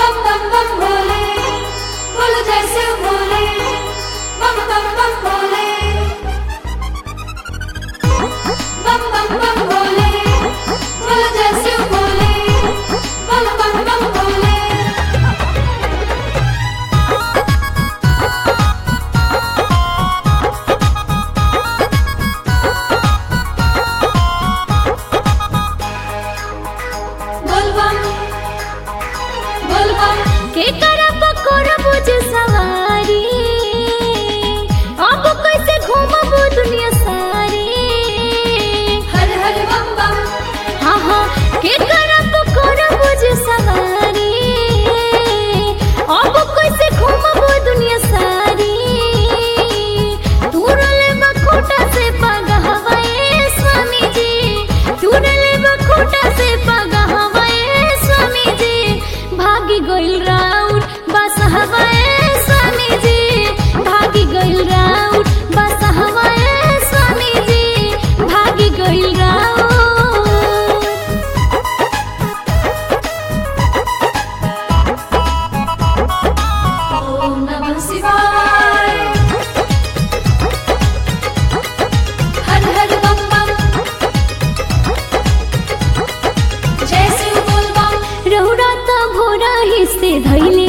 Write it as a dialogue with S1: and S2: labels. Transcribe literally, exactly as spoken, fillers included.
S1: बम बम बम भोले, बोलो जय शिव भोले, बम बम बम भोले, बम बम बम भोले, बोलो जय शिव भोले, बम बम बम भोले।
S2: के करब करब जे सवारी, अब कैसे घूमब दुनिया सारी।
S1: हर हर बम बम,
S2: हाँ हाँ के करब करब जे सवारी, अब कैसे घूमब दुनिया सारी। तुरले बखोटा से पगहवाए स्वामी जी, तुरले बखोटा से पगहवाए स्वामी जी। भागी गइल राउत बस हवाए स्वामी जी, भागी गइल राउत बस हवाए स्वामी जी, भागी गइल राउत।
S1: ओम नमः शिवाय, हर हर बम बम, जय शिव बोल बम।
S2: रहुरा त भोरा ही से धैले